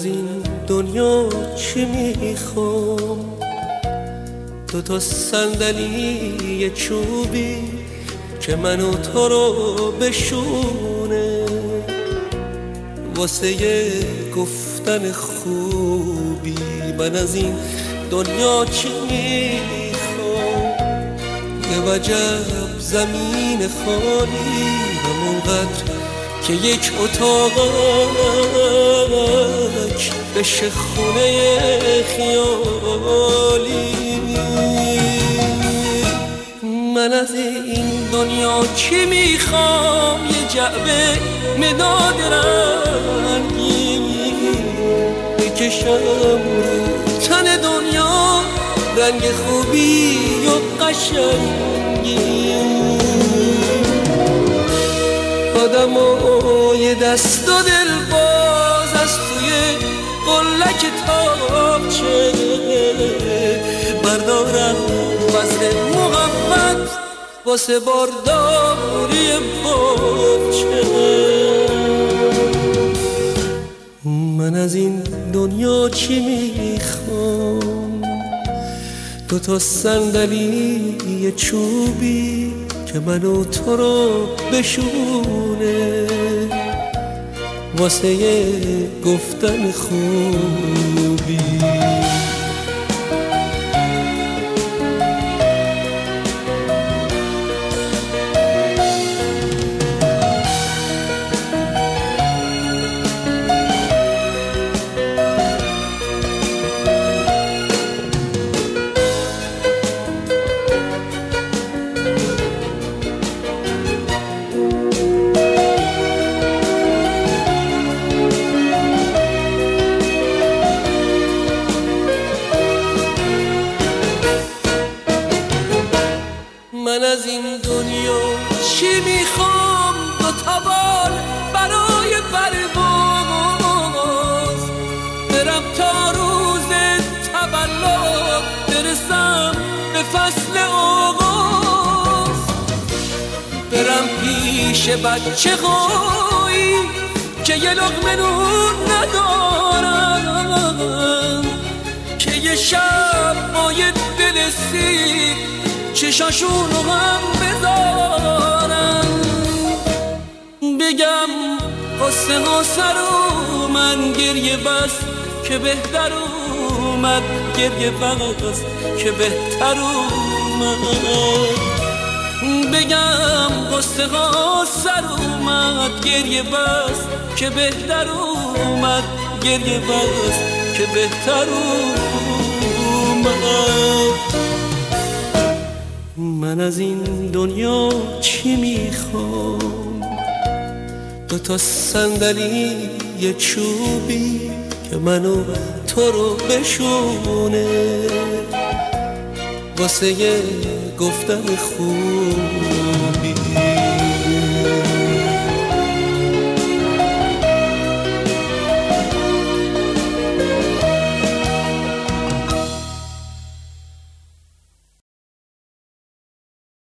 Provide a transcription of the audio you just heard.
از این دنیا چی میخوام؟ دوتا صندلی چوبی که منو تو رو بشونه، واسه گفتن خوبی. من از این دنیا چی میخوام؟ یه وجب زمین خالی، همونقدر که یک اتاقک بشه خونه خیالی. من از این دنیا چی میخوام؟ یه جعبه مداد رنگی بکشم رو تن دنیا، رنگ خوبی و قشنگی. آدمای دست و دل باز از توی قلک تاقچه بردارم وزن محبت واسه بارداری باغچه. من از این دنیا چی میخوام؟ دوتا صندلی چوبی که منو تو رو بشونه، واسه گفتن خوبی. من از این دنیا چی میخوام؟ دوتا بال برای پرواز، برم تا روز تولد برسم به فصل آغاز، برم پیش بچه هایی که یه لقمه نون ندارن، که یه شب با یه دل سیر چشاشونو هم بذارن. بگم قصه ها سر من گریه بس که بهتر اومد، گریه بس که بهتر اومد. بگم قصه ها سر اومد گریه بس که بهتر اومد، گریه بس که بهتر اومد. من از این دنیا چی میخوام؟ دوتا صندلی چوبی که منو تو رو بشونه، واسه گفتن خوب.